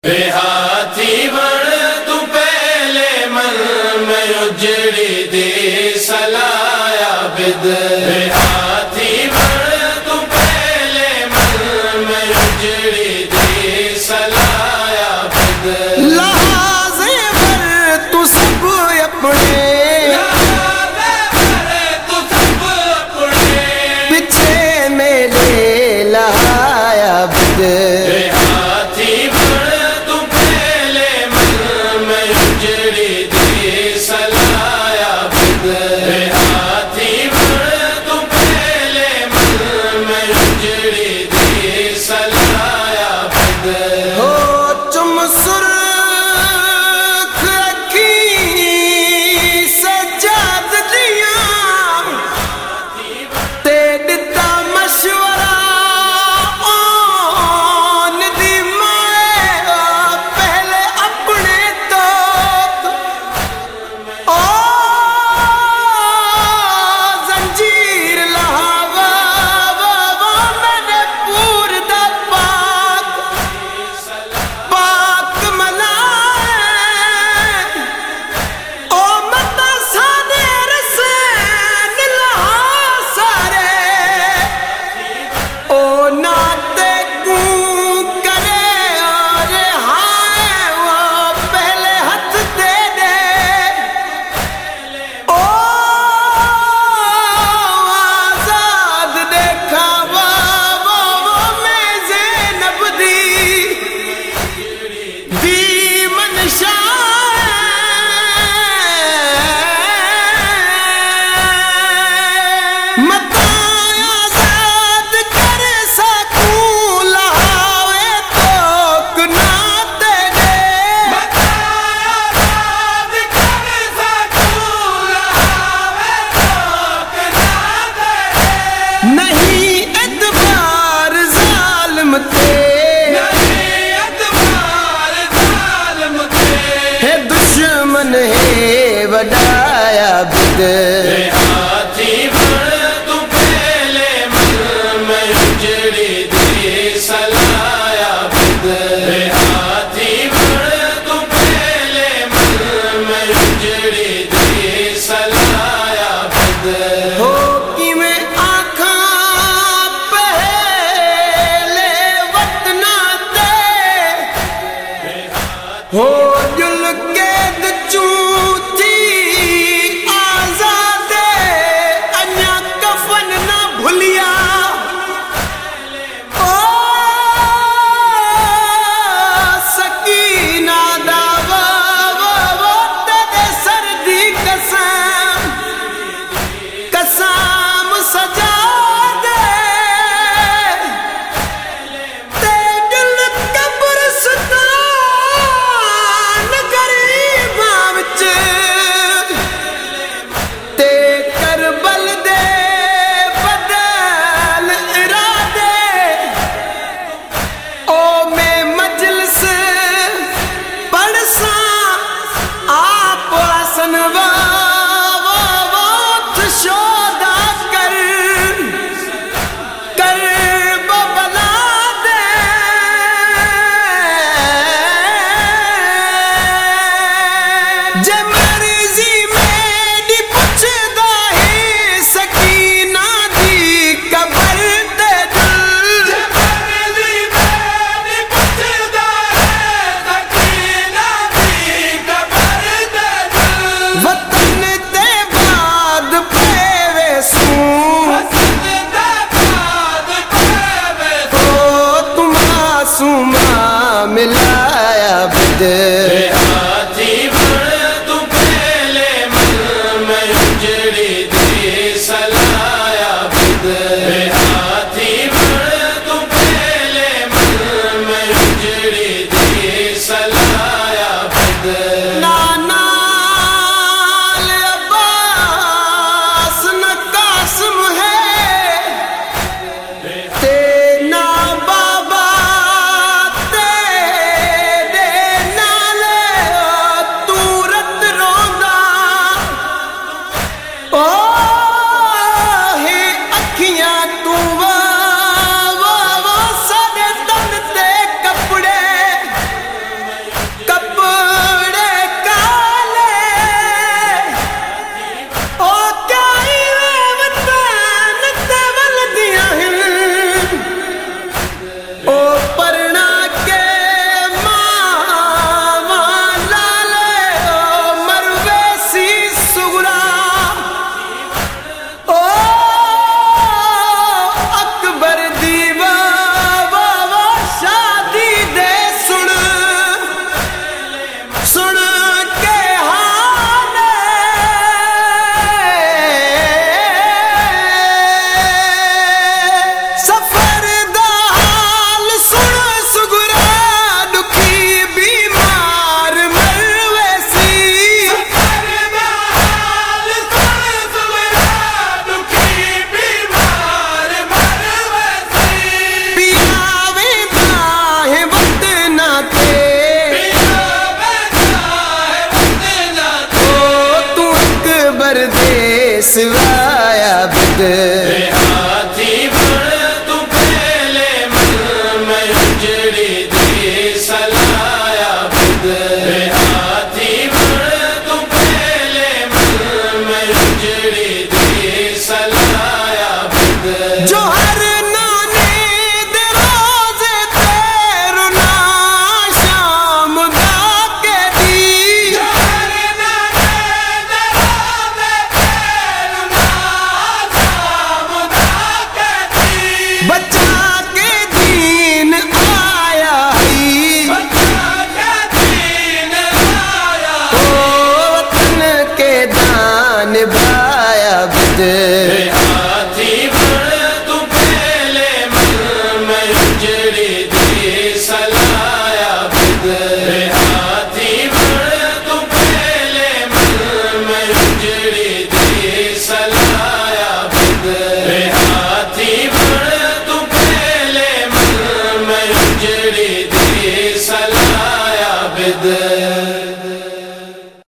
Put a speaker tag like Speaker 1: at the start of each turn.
Speaker 1: ہاتھی بڑ تو پہلے من میں اجڑی دی سلایا بد ہاتھی بڑ تو پہلے من میں اجڑی دی سلایا بد
Speaker 2: لحاظے پر تو سب اپنے پیچھے میرے لایا بد بڑایا بد
Speaker 1: ہاتھی بڑ تو پہلے من میں اجڑی دی سلایا بد ہاتھی بڑ تو پہلے من میں اجڑی دی سلایا بد
Speaker 2: ہو کہ میں آنکھاں پہلے وطن دے ہو جل کے ملایا بد
Speaker 1: ہاتھی بڑ تو پہلے من میں اجڑی دی سلایا بد ہاتھی بڑ تو پہلے من میں اجڑی دی سلایا بد
Speaker 2: نانا عباس نہ قاسم ہے تینا
Speaker 1: عابد